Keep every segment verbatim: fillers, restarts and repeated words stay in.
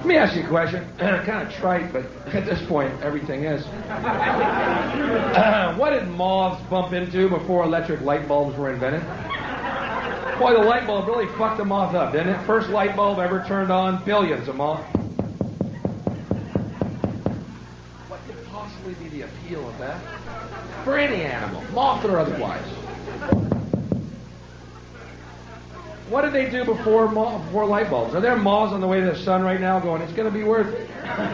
Let me ask you a question. Kind of trite, but at this point, everything is. Uh, what did moths bump into before electric light bulbs were invented? Boy, the light bulb really fucked the moth up, didn't it? First light bulb ever turned on, billions of moths. What could possibly be the appeal of that? For any animal, moth or otherwise. What did they do before mo- before light bulbs? Are there moths on the way to the sun right now going, it's going to be worth it?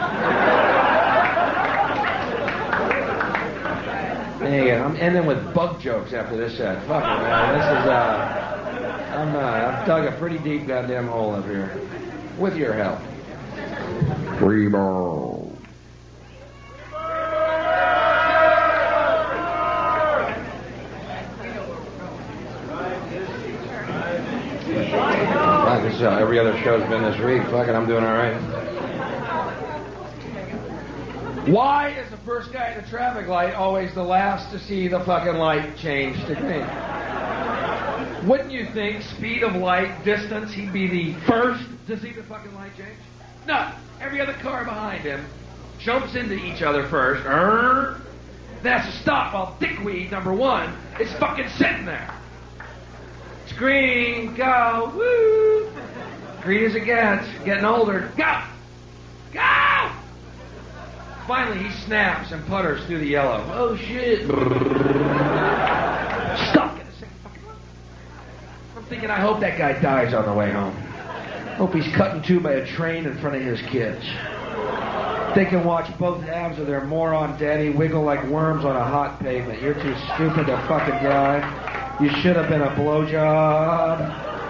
Hey, I'm ending with bug jokes after this set. Fuck it, man. This is, uh, I'm, uh, I've dug a pretty deep goddamn hole up here. With your help. Rebo. This is how every other show's been this week. Fuck it, I'm doing all right. Why is the first guy at the traffic light always the last to see the fucking light change to green? Wouldn't you think, speed of light, distance, he'd be the first to see the fucking light change? No. Every other car behind him jumps into each other first. Err, that's a stop while dickweed number one is fucking sitting there. It's green, go, woo! Green as it gets, getting older, go! Go! Finally, he snaps and putters through the yellow. Oh, shit. Stuck in the same fucking line. I'm thinking, I hope that guy dies on the way home. Hope he's cut in two by a train in front of his kids. They can watch both halves of their moron daddy wiggle like worms on a hot pavement. You're too stupid to fucking die. You should have been a blowjob.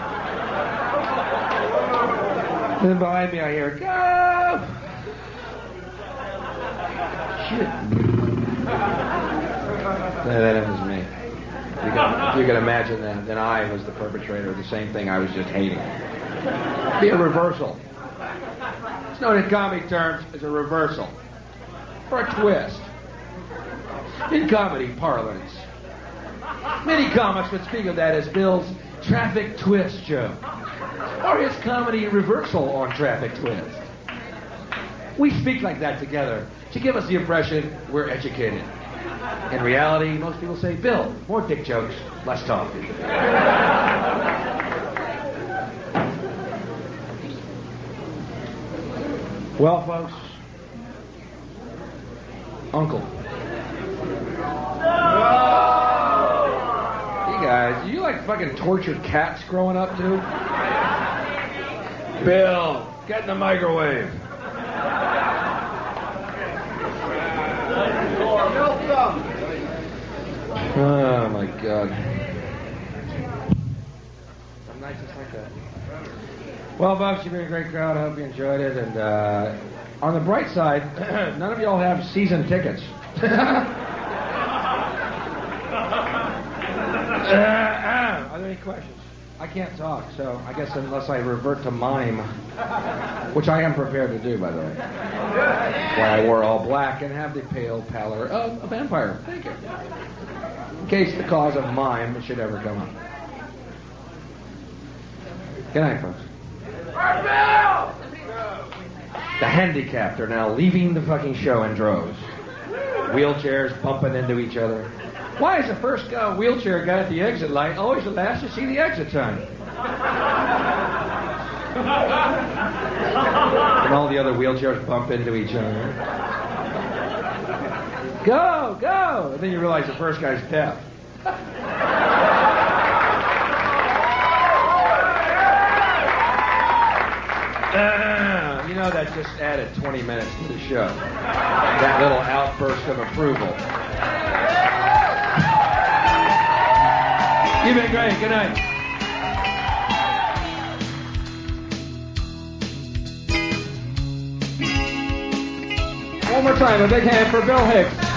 Then behind me I hear, go! Shit. That was me. You can, you can imagine that. Then I was the perpetrator of the same thing I was just hating. Be a reversal. It's known in comic terms as a reversal. Or a twist. In comedy parlance. Many comics would speak of that as Bill's traffic twist joke. Or his comedy reversal on traffic twist. We speak like that together to give us the impression we're educated. In reality, most people say, Bill, more dick jokes, less talk. Well, folks, Uncle. You guys, you like fucking tortured cats growing up, too? Bill, get in the microwave. Oh, my God. Some nights it's like that. Well, folks, you've been a great crowd. I hope you enjoyed it. And uh, on the bright side, none of y'all have season tickets. uh, uh, are there any questions? I can't talk, so I guess unless I revert to mime, which I am prepared to do, by the way. That's why I wore all black and have the pale pallor of a vampire. Thank you. In case the cause of mime should ever come up. Good night, folks. The handicapped are now leaving the fucking show in droves. Wheelchairs bumping into each other. Why is the first uh, wheelchair guy at the exit light always the last to see the exit sign? And all the other wheelchairs bump into each other. Go, go! And then you realize the first guy's deaf. Uh, you know, that just added twenty minutes to the show. That little outburst of approval. You've been great. Good night. One more time, a big hand for Bill Hicks.